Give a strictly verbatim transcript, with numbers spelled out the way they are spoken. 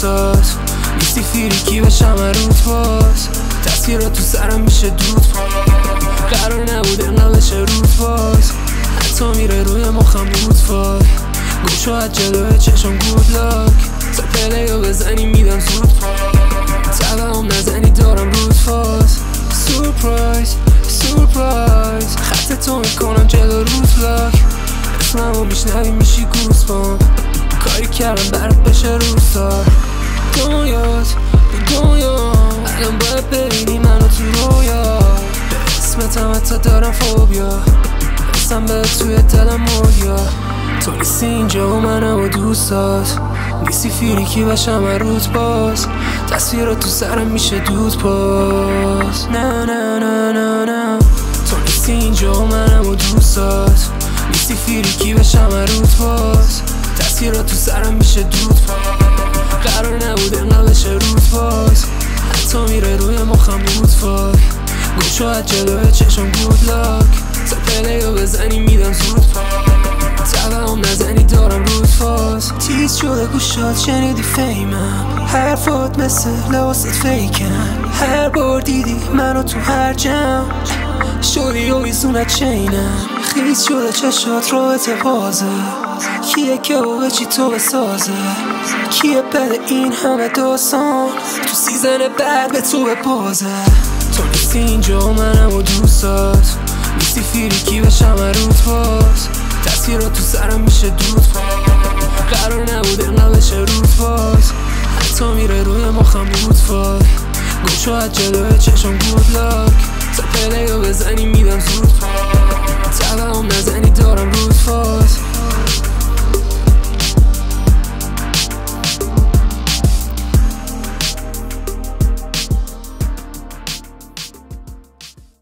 دوستات نیستی فیریکی بشم روت باز تصویرات تو سرم میشه دود قرار نبود انقدر بشه روت باز حتی میره روی مخم بود فای گم شو از جلوی چشم گود لاک تا پلیو بزنی میدم زود تبهم نزنی دارم روت فاز سورپرایز سورپرایز خط تو میکنم جلو روت لاک اسممو میشنوی میشی گوز بام کاری کردم برات بشه روزدار دنیات دنیا الان باید ببینی منو تو رویا به اسمتم حتی دارم فوبیا حسم به توی دلم مریا تو نیستی اینجا و منم و دوستات نیستی فیریکی بشم روت باز تصویرات تو سرم میشه دود پاس نه نه نه نه نه تو نیستی اینجا و منم و دوستات نیستی فیریکی بشم روت باز تصویرات تو سرم میشه دود پاس قرار نبود انقدر بشه روت باز حتی میره روی مخم بود فای گم شو از جلوی چشم گود لاک تا پلیو بزنی میدم زود تبهم نزنی دارم روت فاز تیز شده گوشات شنیدی فیمم حرفات مثل لباست فیکن هر بار دیدی منو تو هر جمع شدی و بیزونت چینم خیز شده چشات رویت بازه کیه که و چی تو بسازه کیه بده این همه داستان تو سیزن بعد به تو بپازه تو نیستی اینجا و منم و دوستات نیستی فیریکی بشم روت باز تصویرات تو سرم میشه دود قرار نبود انقدر بشه روت باز حتی میره روی مخم بود فای گم شو از جلوی چشم گود لاک